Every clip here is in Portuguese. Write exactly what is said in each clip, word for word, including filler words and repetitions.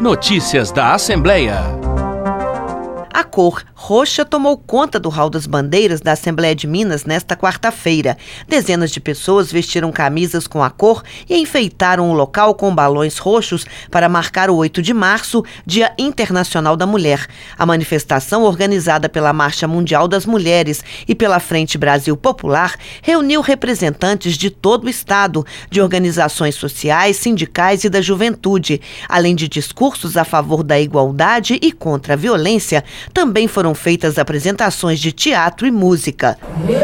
Notícias da Assembleia. A cor roxa tomou conta do hall das bandeiras da Assembleia de Minas nesta quarta-feira. Dezenas de pessoas vestiram camisas com a cor e enfeitaram o local com balões roxos para marcar o oito de março, Dia Internacional da Mulher. A manifestação, organizada pela Marcha Mundial das Mulheres e pela Frente Brasil Popular, reuniu representantes de todo o estado, de organizações sociais, sindicais e da juventude. Além de discursos a favor da igualdade e contra a violência, também foram feitas apresentações de teatro e música.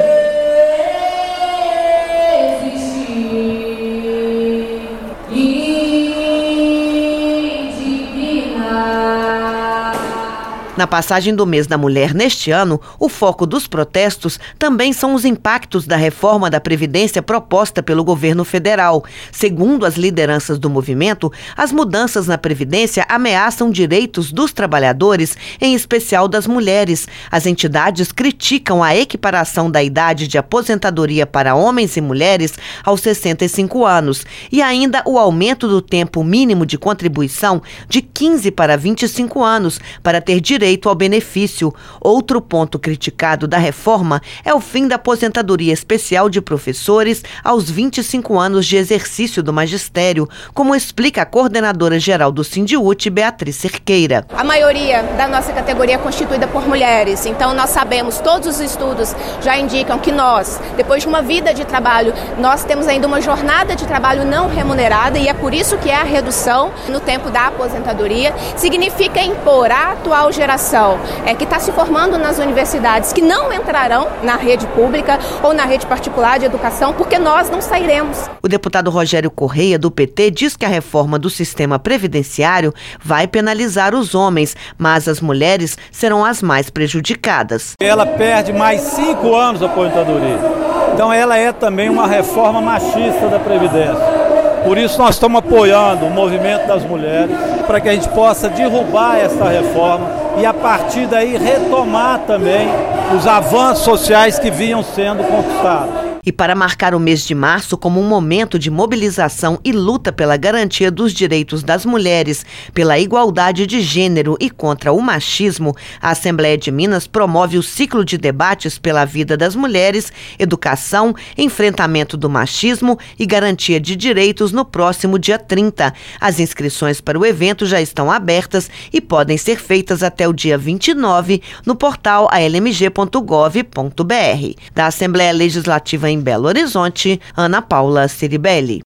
Na passagem do mês da mulher neste ano, o foco dos protestos também são os impactos da reforma da Previdência proposta pelo governo federal. Segundo as lideranças do movimento, as mudanças na Previdência ameaçam direitos dos trabalhadores, em especial das mulheres. As entidades criticam a equiparação da idade de aposentadoria para homens e mulheres aos sessenta e cinco anos e ainda o aumento do tempo mínimo de contribuição de quinze para vinte e cinco anos para ter direito ao benefício. Outro ponto criticado da reforma é o fim da aposentadoria especial de professores aos vinte e cinco anos de exercício do magistério, como explica a coordenadora geral do Sindiúti, Beatriz Cerqueira. A maioria da nossa categoria é constituída por mulheres, então nós sabemos, todos os estudos já indicam que nós, depois de uma vida de trabalho, nós temos ainda uma jornada de trabalho não remunerada e é por isso que é a redução no tempo da aposentadoria. Significa impor à atual geração É, que está se formando nas universidades, que não entrarão na rede pública ou na rede particular de educação, porque nós não sairemos. O deputado Rogério Correia, do P T, diz que a reforma do sistema previdenciário vai penalizar os homens, mas as mulheres serão as mais prejudicadas. Ela perde mais cinco anos de aposentadoria. Então ela é também uma reforma machista da Previdência. Por isso nós estamos apoiando o movimento das mulheres para que a gente possa derrubar essa reforma e a partir daí retomar também os avanços sociais que vinham sendo conquistados. E para marcar o mês de março como um momento de mobilização e luta pela garantia dos direitos das mulheres, pela igualdade de gênero e contra o machismo, a Assembleia de Minas promove o ciclo de debates pela vida das mulheres, educação, enfrentamento do machismo e garantia de direitos no próximo dia trinta. As inscrições para o evento já estão abertas e podem ser feitas até o dia vinte e nove no portal a l m g ponto gov ponto b r. Da Assembleia Legislativa em Belo Horizonte, Ana Paula Ciribelli.